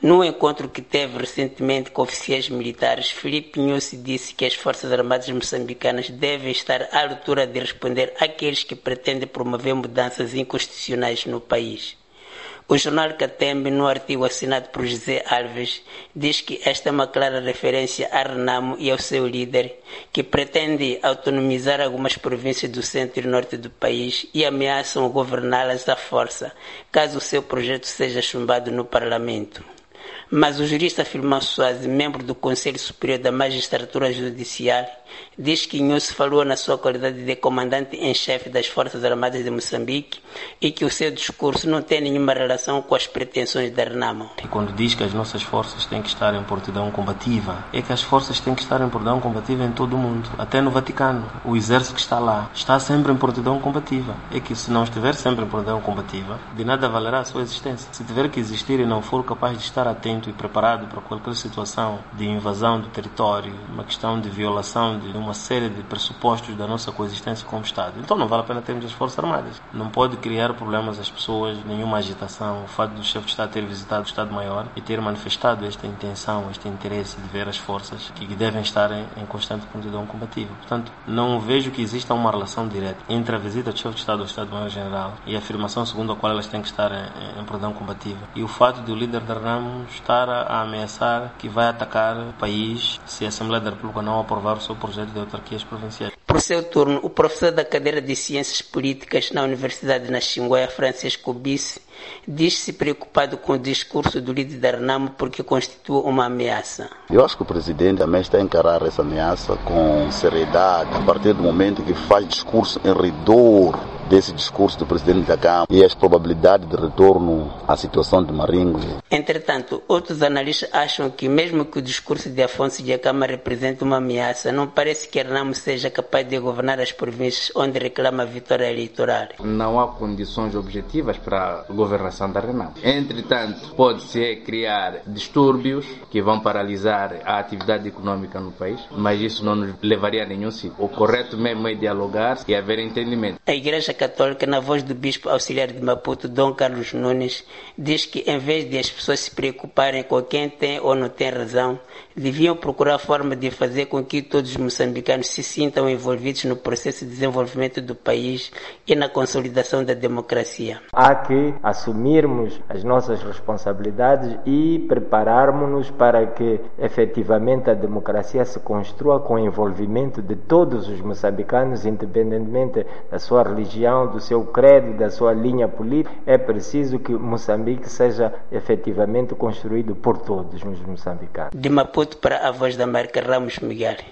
Num encontro que teve recentemente com oficiais militares, Filipe Nyusi disse que as Forças Armadas moçambicanas devem estar à altura de responder àqueles que pretendem promover mudanças inconstitucionais no país. O jornal Catembe, no artigo assinado por José Alves, diz que esta é uma clara referência a Renamo e ao seu líder, que pretende autonomizar algumas províncias do centro e norte do país e ameaçam governá-las à força, caso o seu projeto seja chumbado no parlamento. Mas o jurista Filmão Soares, membro do Conselho Superior da Magistratura Judicial, diz que Nyusi falou na sua qualidade de comandante em chefe das Forças Armadas de Moçambique e que o seu discurso não tem nenhuma relação com as pretensões da Renamo. E quando diz que as nossas forças têm que estar em prontidão combativa, é que as forças têm que estar em prontidão combativa em todo o mundo, até no Vaticano. O exército que está lá está sempre em prontidão combativa. É que se não estiver sempre em prontidão combativa, de nada valerá a sua existência. Se tiver que existir e não for capaz de estar atento e preparado para qualquer situação de invasão do território, uma questão de violação de uma série de pressupostos da nossa coexistência como Estado, então não vale a pena termos as Forças Armadas. Não pode criar problemas às pessoas, nenhuma agitação. O fato do chefe de Estado ter visitado o Estado-Maior e ter manifestado esta intenção, este interesse de ver as forças que devem estar em constante prontidão combativa. Portanto, não vejo que exista uma relação direta entre a visita do chefe de Estado ao Estado-Maior-General e a afirmação segundo a qual elas têm que estar em prontidão combativa. E o fato de o líder da Renamo estar a ameaçar que vai atacar o país se a Assembleia da República não aprovar o seu projeto de autarquias provinciais. Por seu turno, o professor da cadeira de Ciências Políticas na Universidade de Naxingué, Francisco Bisse, diz-se preocupado com o discurso do líder da Renamo porque constitui uma ameaça. Eu acho que o presidente também está a encarar essa ameaça com seriedade, a partir do momento que faz discurso em redor desse discurso do presidente da Câmara e as probabilidades de retorno à situação de Maringo. Entretanto, outros analistas acham que mesmo que o discurso de Afonso Dhlakama represente uma ameaça, não parece que Renamo seja capaz de governar as províncias onde reclama a vitória eleitoral. Não há condições objetivas para a governação da Renamo. Entretanto, pode-se criar distúrbios que vão paralisar a atividade econômica no país, mas isso não nos levaria a nenhum sítio. O correto mesmo é dialogar e haver entendimento. A Igreja Católica, na voz do Bispo Auxiliar de Maputo, Dom Carlos Nunes, diz que em vez de as pessoas se preocuparem com quem tem ou não tem razão, deviam procurar forma de fazer com que todos os moçambicanos se sintam envolvidos no processo de desenvolvimento do país e na consolidação da democracia. Há que assumirmos as nossas responsabilidades e prepararmos-nos para que efetivamente a democracia se construa com o envolvimento de todos os moçambicanos, independentemente da sua religião, do seu credo, da sua linha política. É preciso que Moçambique seja efetivamente construído por todos os moçambicanos. De Maputo para a Voz da América, Ramos Miguel.